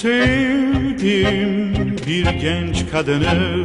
Sevdim bir genç kadını,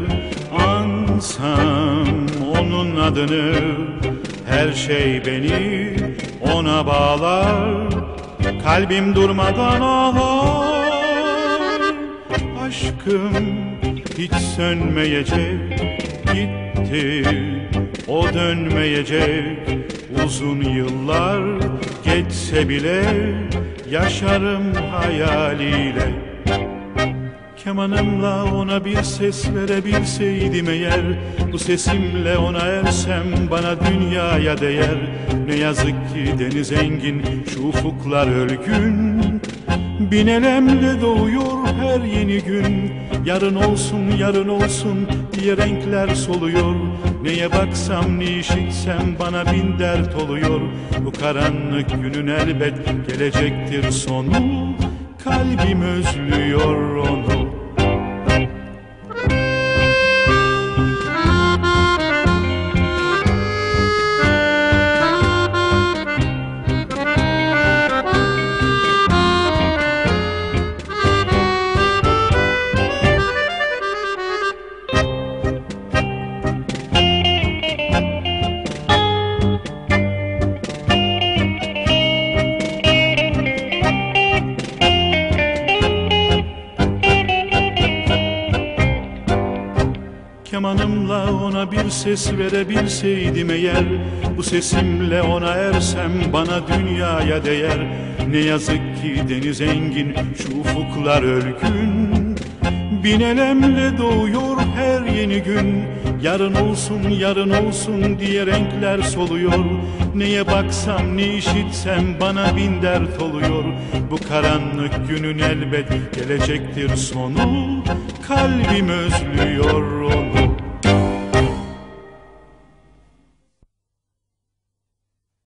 ansam onun adını. Her şey beni ona bağlar, kalbim durmadan ağlar. Aşkım hiç sönmeyecek, gitti o dönmeyecek. Uzun yıllar geçse bile yaşarım hayaliyle. Kemanımla ona bir ses verebilseydim eğer, bu sesimle ona ersem bana dünyaya değer. Ne yazık ki deniz engin, şu ufuklar ölgün. Bin elemle doğuyor her yeni gün. Yarın olsun, yarın olsun diye renkler soluyor. Neye baksam, ne işitsem bana bin dert oluyor. Bu karanlık günün elbet gelecektir sonu. Kalbim özlüyor onu. Kemanımla ona bir ses verebilseydim eğer, bu sesimle ona ersem bana dünyaya değer. Ne yazık ki deniz engin, şu ufuklar ölgün. Bin elemle doğuyor her yeni gün. Yarın olsun, yarın olsun diye renkler soluyor. Neye baksam, ne işitsem bana bin dert oluyor. Bu karanlık günün elbet gelecektir sonu. Kalbim özlüyor onu.